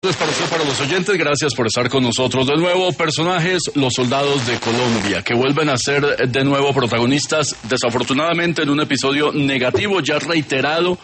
Para usted, para los oyentes, gracias por estar con nosotros de nuevo. Personajes, los soldados de Colombia, que vuelven a ser de nuevo protagonistas, desafortunadamente en un episodio negativo ya reiterado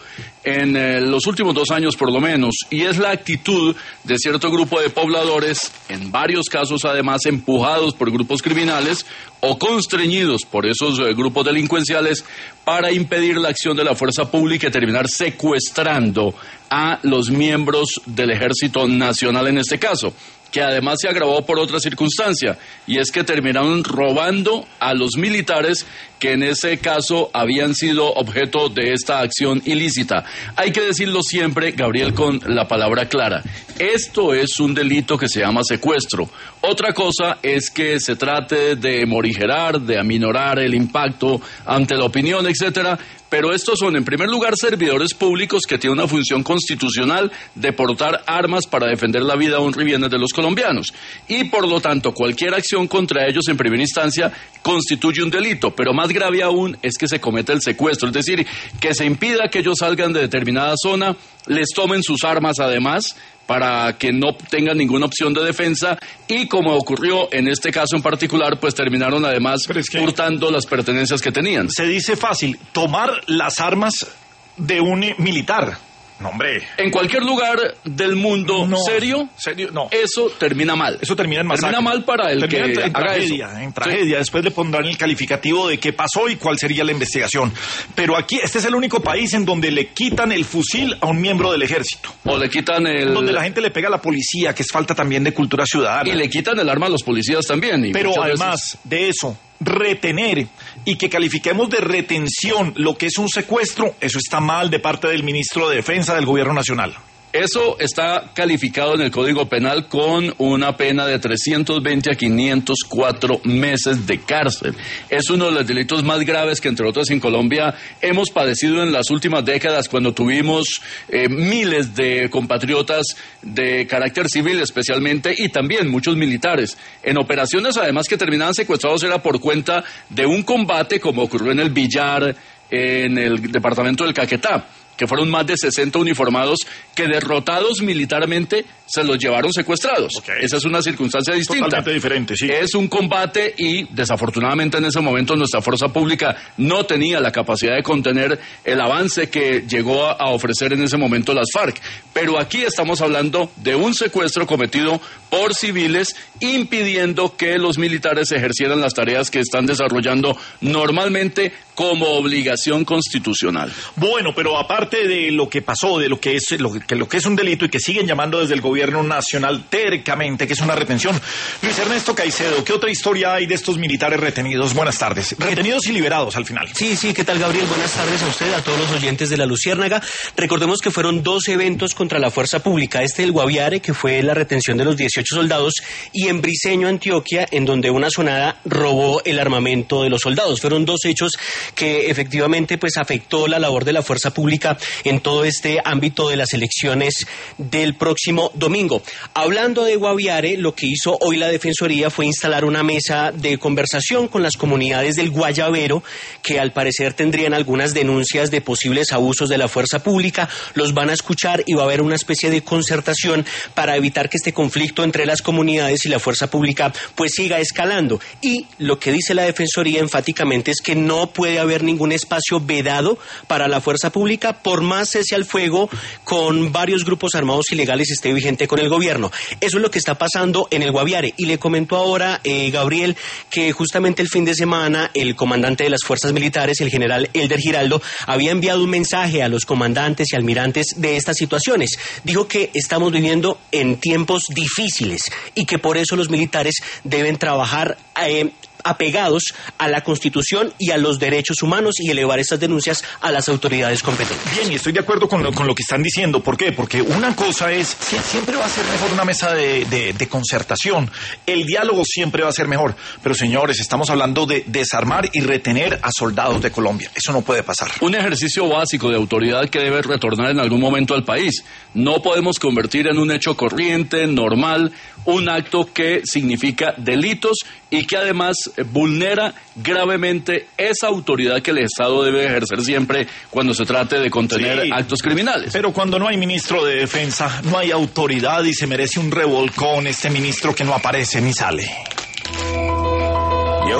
en los últimos 2 años por lo menos, y es la actitud de cierto grupo de pobladores, en varios casos además empujados por grupos criminales o constreñidos por esos grupos delincuenciales para impedir la acción de la fuerza pública y terminar secuestrando a los miembros del Ejército Nacional en este caso, que además se agravó por otra circunstancia, y es que terminaron robando a los militares que en ese caso habían sido objeto de esta acción ilícita. Hay que decirlo siempre, Gabriel, con la palabra clara. Esto es un delito que se llama secuestro. Otra cosa es que se trate de morigerar, de aminorar el impacto ante la opinión, etcétera. Pero estos son, en primer lugar, servidores públicos que tienen una función constitucional de portar armas para defender la vida, honra y bienes de los colombianos. Y, por lo tanto, cualquier acción contra ellos, en primera instancia, constituye un delito. Pero más grave aún es que se cometa el secuestro, es decir, que se impida que ellos salgan de determinada zona, les tomen sus armas además, para que no tengan ninguna opción de defensa, y como ocurrió en este caso en particular, pues terminaron además hurtando las pertenencias que tenían. Se dice fácil, tomar las armas de un militar. No, hombre. En cualquier lugar del mundo serio, no. Eso termina mal. Eso termina en masacre. Termina mal para el que haga eso. En tragedia. Sí. Después le pondrán el calificativo de qué pasó y cuál sería la investigación. Pero aquí, este es el único país en donde le quitan el fusil a un miembro del ejército. O le quitan donde la gente le pega a la policía, que es falta también de cultura ciudadana. Y le quitan el arma a los policías también. Pero además de eso, retener y que califiquemos de retención lo que es un secuestro, eso está mal de parte del ministro de Defensa del Gobierno Nacional. Eso está calificado en el Código Penal con una pena de 320 a 504 meses de cárcel. Es uno de los delitos más graves que, entre otros, en Colombia hemos padecido en las últimas décadas, cuando tuvimos miles de compatriotas de carácter civil especialmente, y también muchos militares. En operaciones, además, que terminaban secuestrados era por cuenta de un combate, como ocurrió en el Villar, en el departamento del Caquetá, que fueron más de 60 uniformados que, derrotados militarmente, se los llevaron secuestrados. Okay. Esa es una circunstancia distinta. Totalmente diferente, sí. Es un combate y, desafortunadamente, en ese momento nuestra fuerza pública no tenía la capacidad de contener el avance que llegó a ofrecer en ese momento las FARC. Pero aquí estamos hablando de un secuestro cometido por civiles, impidiendo que los militares ejercieran las tareas que están desarrollando normalmente como obligación constitucional. Bueno, pero aparte de lo que pasó, de lo que es un delito y que siguen llamando desde el Gobierno Nacional tercamente que es una retención, Luis Ernesto Caicedo, ¿qué otra historia hay de estos militares retenidos? Buenas tardes. Retenidos y liberados al final. Sí, ¿qué tal, Gabriel? Buenas tardes a usted, a todos los oyentes de La Luciérnaga. Recordemos que fueron 2 eventos contra la fuerza pública. Del Guaviare, que fue la retención de los 18 soldados, y en Briceño, Antioquia, en donde una sonada robó el armamento de los soldados. Fueron 2 hechos que efectivamente pues afectó la labor de la fuerza pública en todo este ámbito de las elecciones del próximo domingo. Hablando de Guaviare, lo que hizo hoy la Defensoría fue instalar una mesa de conversación con las comunidades del Guayabero, que al parecer tendrían algunas denuncias de posibles abusos de la fuerza pública. Los van a escuchar y va a haber una especie de concertación para evitar que este conflicto entre las comunidades y la fuerza pública pues siga escalando. Y lo que dice la Defensoría enfáticamente es que no puede haber ningún espacio vedado para la fuerza pública, por más cese al fuego con varios grupos armados ilegales esté vigente con el gobierno. Eso es lo que está pasando en el Guaviare. Y le comento ahora, Gabriel, que justamente el fin de semana el comandante de las fuerzas militares, el general Elder Giraldo, había enviado un mensaje a los comandantes y almirantes de estas situaciones. Dijo que estamos viviendo en tiempos difíciles y que por eso los militares deben trabajar apegados a la Constitución y a los derechos humanos y elevar estas denuncias a las autoridades competentes. Bien, y estoy de acuerdo con lo que están diciendo. ¿Por qué? Porque una cosa es, siempre va a ser mejor una mesa de concertación. El diálogo siempre va a ser mejor. Pero, señores, estamos hablando de desarmar y retener a soldados de Colombia. Eso no puede pasar. Un ejercicio básico de autoridad que debe retornar en algún momento al país. No podemos convertir en un hecho corriente, normal, un acto que significa delitos y que además vulnera gravemente esa autoridad que el Estado debe ejercer siempre cuando se trate de contener actos criminales. Pero cuando no hay ministro de Defensa, no hay autoridad y se merece un revolcón este ministro que no aparece ni sale.